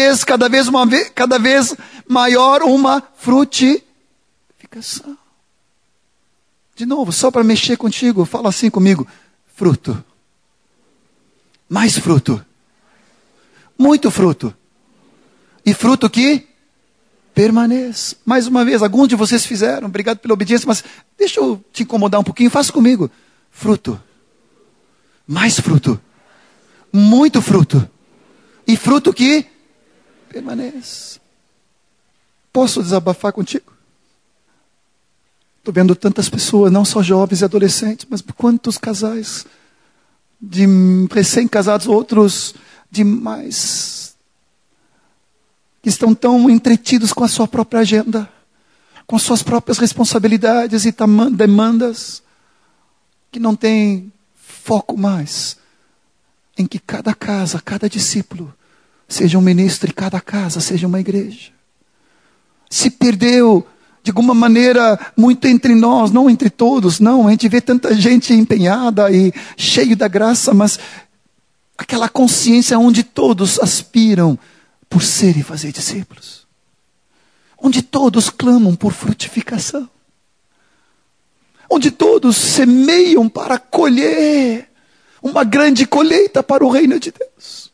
maior uma frutificação. De novo, só para mexer contigo, fala assim comigo. Fruto. Mais fruto. Muito fruto. E fruto que permaneça. Mais uma vez, alguns de vocês fizeram, obrigado pela obediência, mas deixa eu te incomodar um pouquinho, faça comigo. Fruto. Mais fruto. Muito fruto. E fruto que permaneça. Posso desabafar contigo? Estou vendo tantas pessoas, não só jovens e adolescentes, mas quantos casais, de recém-casados, outros demais, que estão tão entretidos com a sua própria agenda, com suas próprias responsabilidades e demandas, que não têm foco mais em que cada casa, cada discípulo, seja um ministro e cada casa seja uma igreja. Se perdeu de alguma maneira, muito entre nós, não entre todos, não, a gente vê tanta gente empenhada e cheio da graça, mas aquela consciência onde todos aspiram por ser e fazer discípulos. Onde todos clamam por frutificação. Onde todos semeiam para colher uma grande colheita para o reino de Deus.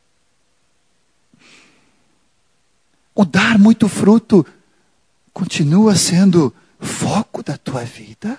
O dar muito fruto continua sendo foco da tua vida?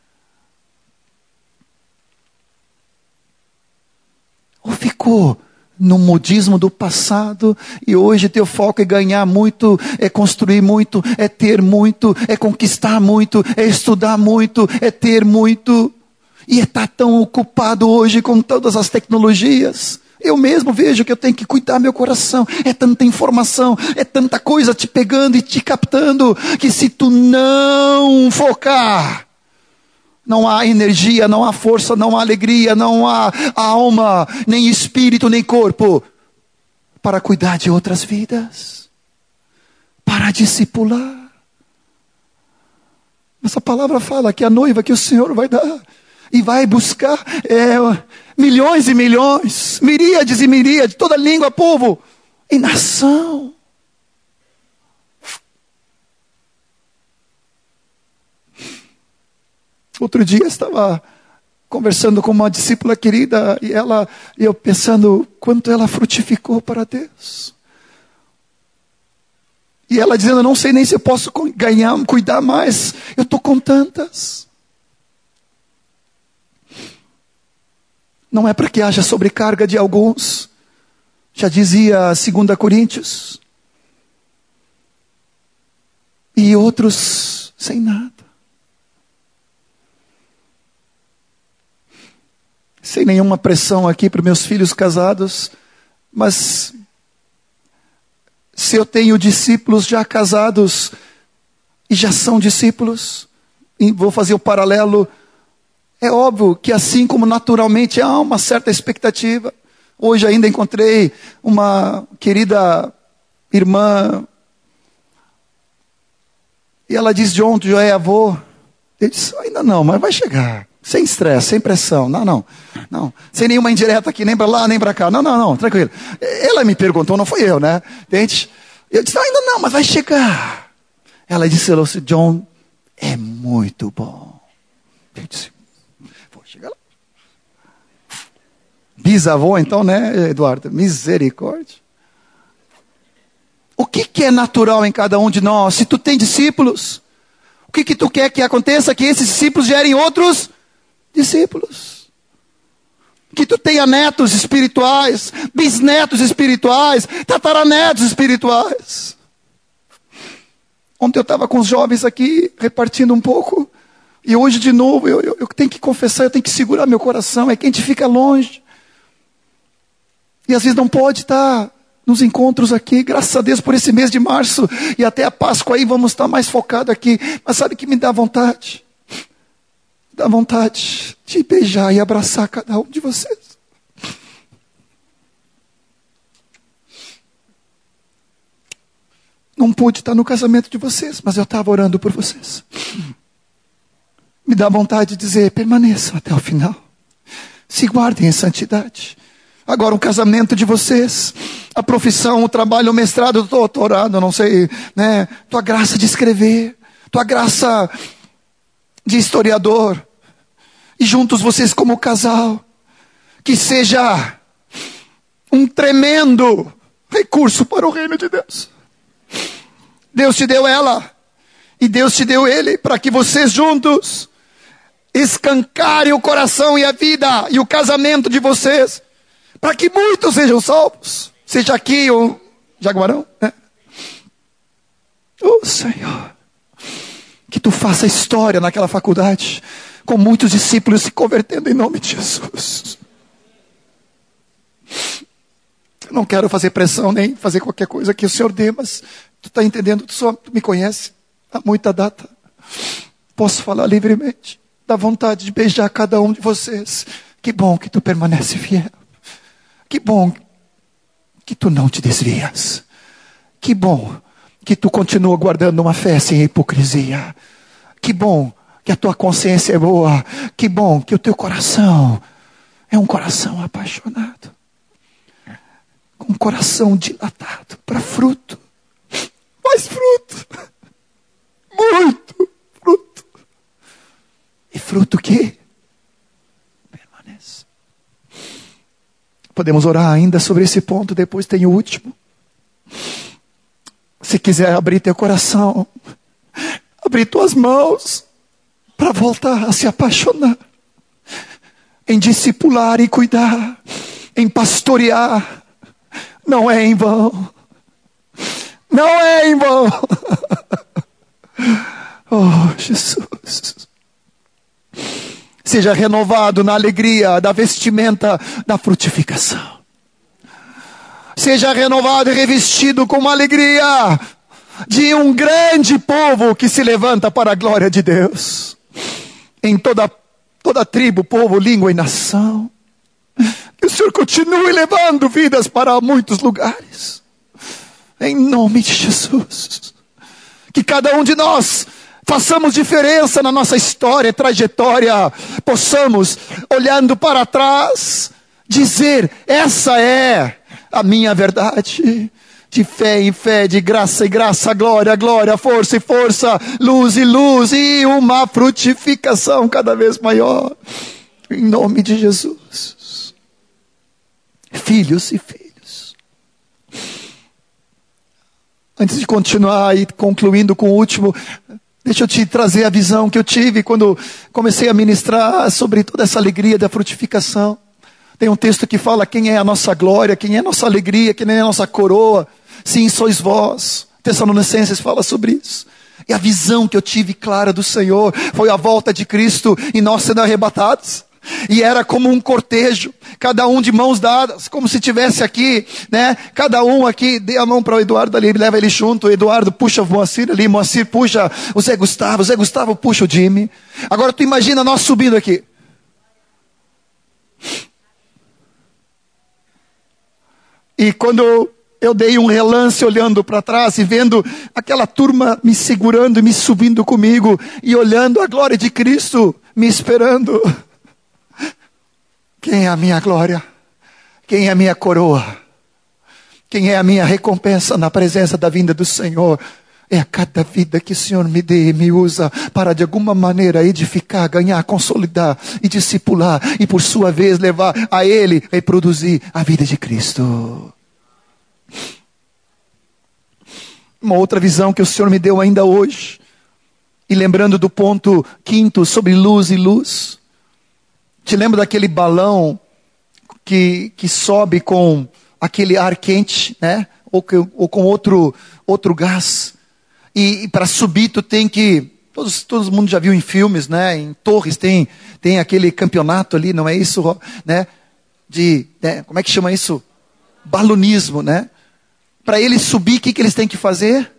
Ou ficou no modismo do passado, e hoje teu foco é ganhar muito, é construir muito, é ter muito, é conquistar muito, é estudar muito, é ter muito, e está tão ocupado hoje com todas as tecnologias. Eu mesmo vejo que eu tenho que cuidar meu coração, é tanta informação, é tanta coisa te pegando e te captando, que se tu não focar, não há energia, não há força, não há alegria, não há alma, nem espírito, nem corpo, para cuidar de outras vidas, para discipular. Essa palavra fala que a noiva que o Senhor vai dar, e vai buscar milhões e milhões, miríades e miríades, toda língua, povo e nação. Outro dia estava conversando com uma discípula querida, e eu pensando quanto ela frutificou para Deus. E ela dizendo, eu não sei nem se eu posso cuidar mais, eu estou com tantas. Não é para que haja sobrecarga de alguns, já dizia 2 Coríntios, e outros sem nada. Sem nenhuma pressão aqui para meus filhos casados, mas se eu tenho discípulos já casados e já são discípulos, e vou fazer o paralelo, é óbvio que assim como naturalmente há uma certa expectativa. Hoje ainda encontrei uma querida irmã, e ela diz, John, tu já é avô? Eu disse, ainda não, mas vai chegar. Sem estresse, sem pressão. Não. Sem nenhuma indireta aqui, nem para lá, nem para cá. Não, tranquilo. Ela me perguntou, não fui eu, né? Entende? Eu disse, ainda não, mas vai chegar. Ela disse, John, é muito bom. Eu disse, vou chegar lá. Bisavô, então, né, Eduardo? Misericórdia. O que é natural em cada um de nós? Se tu tem discípulos, o que tu quer que aconteça? Que esses discípulos gerem outros discípulos. Que tu tenha netos espirituais, bisnetos espirituais, tataranetos espirituais. Ontem eu estava com os jovens aqui, repartindo um pouco, e hoje de novo, eu tenho que confessar, eu tenho que segurar meu coração, é que a gente fica longe. E às vezes não pode estar nos encontros aqui, graças a Deus por esse mês de março, e até a Páscoa aí vamos estar mais focados aqui. Mas sabe o que me dá vontade? Dá vontade de beijar e abraçar cada um de vocês. Não pude estar no casamento de vocês, mas eu estava orando por vocês. Me dá vontade de dizer, permaneçam até o final. Se guardem em santidade. Agora o casamento de vocês, a profissão, o trabalho, o mestrado, o doutorado, não sei, né? Tua graça de escrever, tua graça de historiador, e juntos vocês como casal, que seja um tremendo recurso para o reino de Deus. Deus te deu ela, e Deus te deu ele, para que vocês juntos escancarem o coração e a vida, e o casamento de vocês, para que muitos sejam salvos, seja aqui ou Jaguarão, né? Oh Senhor, que tu faça história naquela faculdade, com muitos discípulos se convertendo em nome de Jesus. Eu não quero fazer pressão, nem fazer qualquer coisa que o Senhor dê, mas tu está entendendo, tu me conhece, há muita data, posso falar livremente, dá vontade de beijar cada um de vocês. Que bom que tu permanece fiel, que bom que tu não te desvias, que bom que tu continua guardando uma fé sem hipocrisia, que bom que a tua consciência é boa, que bom que o teu coração é um coração apaixonado, com um coração dilatado para fruto, mais fruto, muito fruto, e fruto que permanece. Podemos orar ainda sobre esse ponto, depois tem o último. Se quiser abrir teu coração, abrir tuas mãos, para voltar a se apaixonar, em discipular e cuidar, em pastorear, não é em vão. Não é em vão. Oh, Jesus. Seja renovado na alegria da vestimenta da frutificação. Seja renovado e revestido com uma alegria de um grande povo que se levanta para a glória de Deus. Em toda tribo, povo, língua e nação. Que o Senhor continue levando vidas para muitos lugares. Em nome de Jesus. Que cada um de nós façamos diferença na nossa história, trajetória. Possamos, olhando para trás, dizer: essa é a minha verdade. De fé em fé, de graça em graça, glória, glória, força e força, luz e luz, e uma frutificação cada vez maior. Em nome de Jesus. Filhos e filhos. Antes de continuar e concluindo com o último, deixa eu te trazer a visão que eu tive quando comecei a ministrar sobre toda essa alegria da frutificação. Tem um texto que fala quem é a nossa glória, quem é a nossa alegria, quem é a nossa coroa. Sim, sois vós. Tessalonicenses fala sobre isso. E a visão que eu tive clara do Senhor foi a volta de Cristo e nós sendo arrebatados. E era como um cortejo, cada um de mãos dadas, como se tivesse aqui, né? Cada um aqui, dê a mão para o Eduardo ali, leva ele junto. O Eduardo puxa o Moacir ali, Moacir puxa o Zé Gustavo puxa o Jimmy. Agora tu imagina nós subindo aqui. E quando eu dei um relance olhando para trás e vendo aquela turma me segurando e me subindo comigo e olhando a glória de Cristo me esperando. Quem é a minha glória? Quem é a minha coroa? Quem é a minha recompensa na presença da vinda do Senhor? É a cada vida que o Senhor me dê e me usa para de alguma maneira edificar, ganhar, consolidar e discipular. E por sua vez levar a Ele a reproduzir a vida de Cristo. Uma outra visão que o Senhor me deu ainda hoje. E lembrando do ponto 5 sobre luz e luz. Te lembra daquele balão que sobe com aquele ar quente, né? Ou com outro gás. E para subir tu tem que... Todo mundo já viu em filmes, né? Em Torres tem aquele campeonato ali, não é isso? Né? Como é que chama isso? Balonismo, né? Para eles subir, o que eles têm que fazer?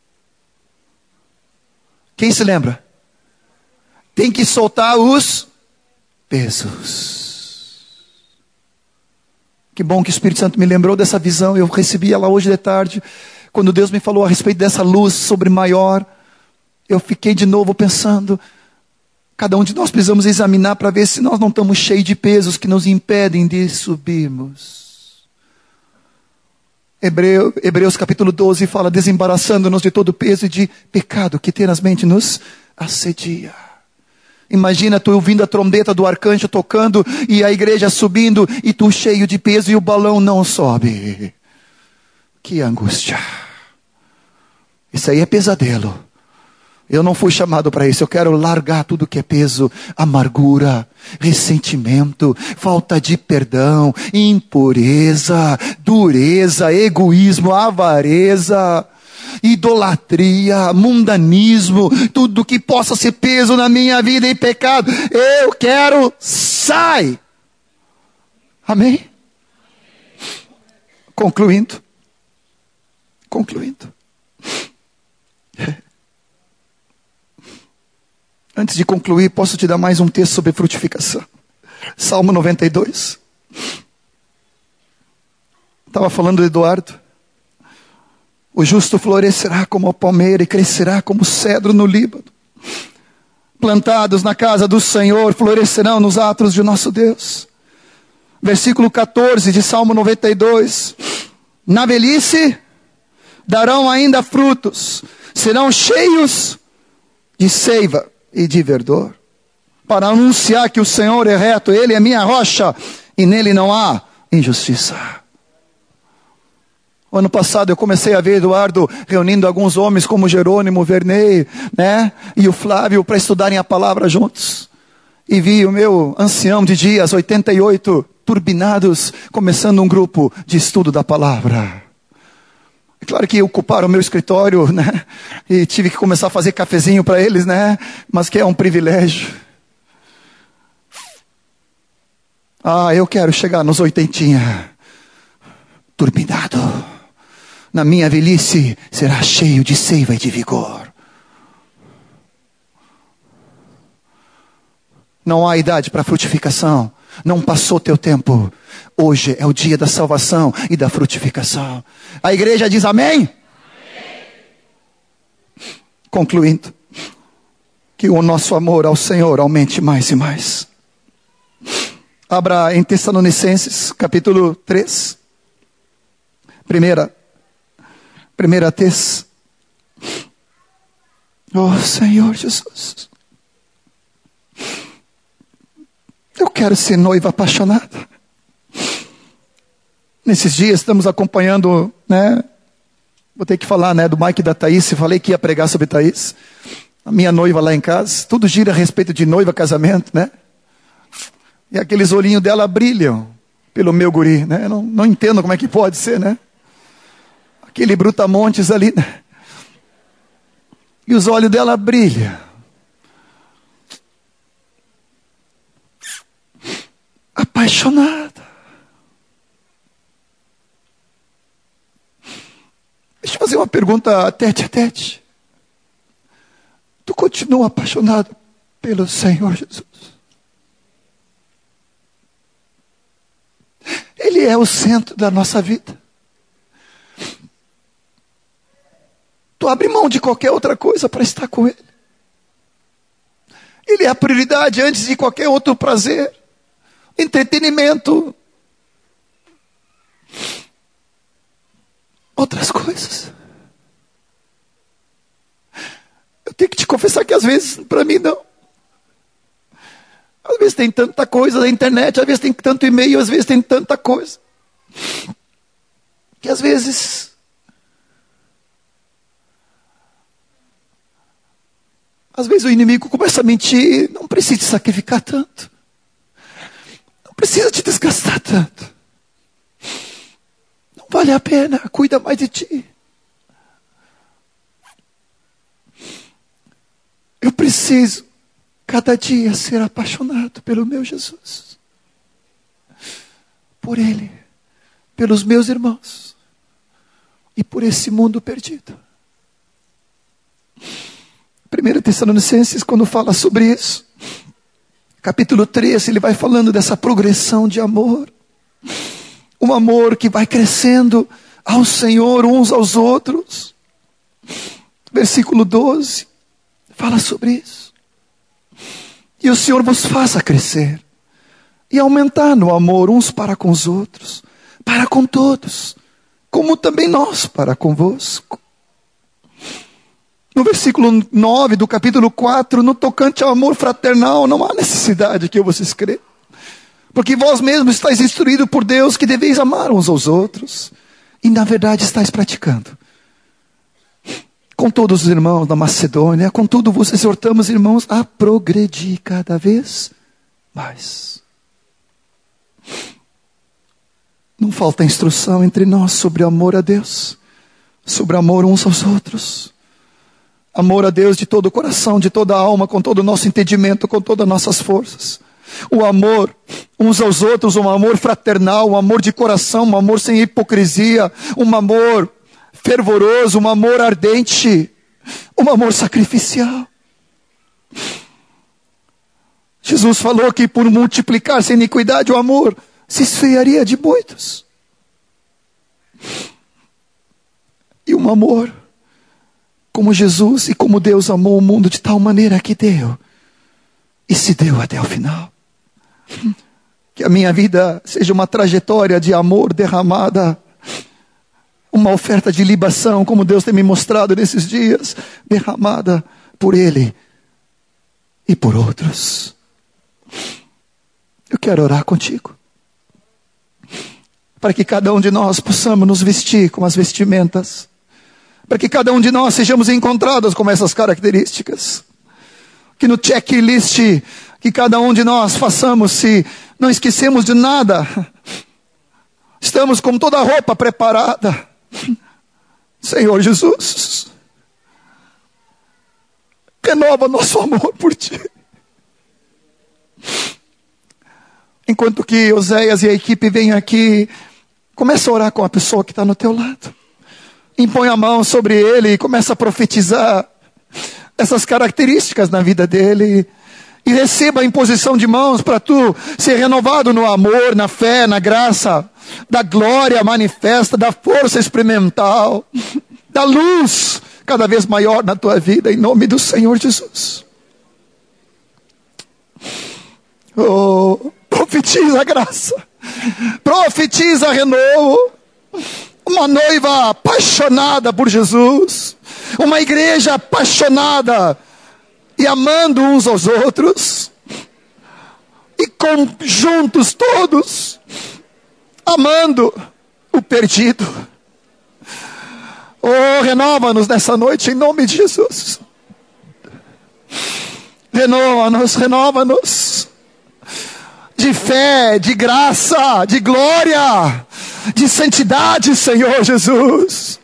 Quem se lembra? Tem que soltar os pesos. Que bom que o Espírito Santo me lembrou dessa visão. Eu recebi ela hoje de tarde. Quando Deus me falou a respeito dessa luz sobre maior, eu fiquei de novo pensando, cada um de nós precisamos examinar para ver se nós não estamos cheios de pesos que nos impedem de subirmos. Hebreus capítulo 12 fala, desembaraçando-nos de todo peso e de pecado que tenazmente nos assedia. Imagina tu ouvindo a trombeta do arcanjo tocando e a igreja subindo e tu cheio de peso e o balão não sobe. Que angústia. Isso aí é pesadelo. Eu não fui chamado para isso. Eu quero largar tudo que é peso. Amargura, ressentimento, falta de perdão, impureza, dureza, egoísmo, avareza, idolatria, mundanismo, tudo que possa ser peso na minha vida e pecado. Eu quero, sai. Amém? Concluindo. Antes de concluir, posso te dar mais um texto sobre frutificação. Salmo 92. Estava falando do Eduardo. O justo florescerá como a palmeira e crescerá como o cedro no Líbano. Plantados na casa do Senhor, florescerão nos atos de nosso Deus. Versículo 14 de Salmo 92. Na velhice darão ainda frutos, serão cheios de seiva e de verdor, para anunciar que o Senhor é reto, Ele é minha rocha, e nele não há injustiça. O ano passado eu comecei a ver Eduardo reunindo alguns homens como Jerônimo, Vernei, né? E o Flávio para estudarem a palavra juntos. E vi o meu ancião de dias, 88 turbinados, começando um grupo de estudo da palavra. É claro que ocuparam o meu escritório, né? E tive que começar a fazer cafezinho para eles, né? Mas que é um privilégio. Eu quero chegar nos 80, turbinado. Na minha velhice será cheio de seiva e de vigor. Não há idade para frutificação. Não passou teu tempo. Hoje é o dia da salvação e da frutificação. A igreja diz amém? Amém. Concluindo, que o nosso amor ao Senhor aumente mais e mais. Abra em Tessalonicenses, capítulo 3. Primeira Tess. Oh, Senhor Jesus. Eu quero ser noiva apaixonada. Nesses dias estamos acompanhando, né? Vou ter que falar, né, do Mike e da Thaís. Falei que ia pregar sobre Thaís. A minha noiva lá em casa. Tudo gira a respeito de noiva, casamento, né? E aqueles olhinhos dela brilham pelo meu guri, né? Não entendo como é que pode ser, né? Aquele brutamontes ali, né? E os olhos dela brilham. Apaixonada. Deixa eu fazer uma pergunta tete a tete. Tu continua apaixonado pelo Senhor Jesus? Ele é o centro da nossa vida. Tu abre mão de qualquer outra coisa para estar com Ele. Ele é a prioridade antes de qualquer outro prazer, entretenimento, outras coisas. Eu tenho que te confessar que às vezes, para mim não. Às vezes tem tanta coisa na internet, às vezes tem tanto e-mail, às vezes tem tanta coisa. Que às vezes o inimigo começa a mentir. Não precisa te sacrificar tanto. Não precisa te desgastar tanto. Não vale a pena, cuida mais de ti. Eu preciso cada dia ser apaixonado pelo meu Jesus. Por Ele, pelos meus irmãos e por esse mundo perdido. 1 Tessalonicenses, quando fala sobre isso, capítulo 3, ele vai falando dessa progressão de amor. Um amor que vai crescendo ao Senhor uns aos outros. Versículo 12, fala sobre isso. E o Senhor vos faça crescer e aumentar no amor uns para com os outros, para com todos, como também nós para convosco. No versículo 9 do capítulo 4, no tocante ao amor fraternal, não há necessidade que eu vos escreva. Porque vós mesmos estáis instruídos por Deus que deveis amar uns aos outros. E na verdade estáis praticando. Com todos os irmãos da Macedônia, contudo vos exortamos, irmãos, a progredir cada vez mais. Não falta instrução entre nós sobre amor a Deus, sobre amor uns aos outros. Amor a Deus de todo o coração, de toda a alma, com todo o nosso entendimento, com todas as nossas forças. O amor uns aos outros, um amor fraternal, um amor de coração, um amor sem hipocrisia, um amor fervoroso, um amor ardente, um amor sacrificial. Jesus falou que por multiplicar-se a iniquidade, o amor se esfriaria de muitos. E um amor como Jesus e como Deus amou o mundo de tal maneira que deu, e se deu até o final. Que a minha vida seja uma trajetória de amor derramada, uma oferta de libação, como Deus tem me mostrado nesses dias, derramada por Ele e por outros. Eu quero orar contigo, para que cada um de nós possamos nos vestir com as vestimentas, para que cada um de nós sejamos encontrados com essas características. Que no checklist que cada um de nós façamos, se não esquecemos de nada. Estamos com toda a roupa preparada. Senhor Jesus, renova nosso amor por Ti. Enquanto que Oséias e a equipe vêm aqui, começa a orar com a pessoa que está no teu lado. Impõe a mão sobre ele e começa a profetizar essas características na vida dele. E receba a imposição de mãos para tu ser renovado no amor, na fé, na graça, da glória manifesta, da força experimental, da luz cada vez maior na tua vida, em nome do Senhor Jesus. Oh, profetiza a graça, profetiza renovo, uma noiva apaixonada por Jesus, uma igreja apaixonada e amando uns aos outros, e juntos todos, amando o perdido. Oh, renova-nos nessa noite em nome de Jesus. Renova-nos, renova-nos. De fé, de graça, de glória, de santidade, Senhor Jesus.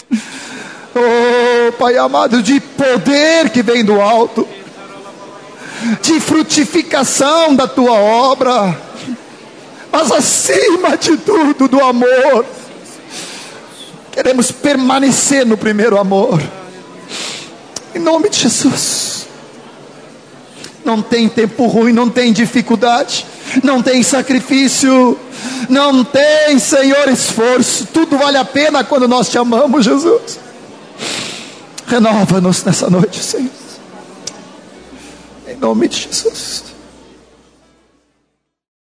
Oh, Pai amado, de poder que vem do alto, de frutificação da Tua obra, mas acima de tudo do amor. Queremos permanecer no primeiro amor, em nome de Jesus. Não tem tempo ruim, não tem dificuldade, não tem sacrifício, não tem, Senhor, esforço. Tudo vale a pena quando nós Te amamos, Jesus. Renova-nos nessa noite, Senhor, em nome de Jesus.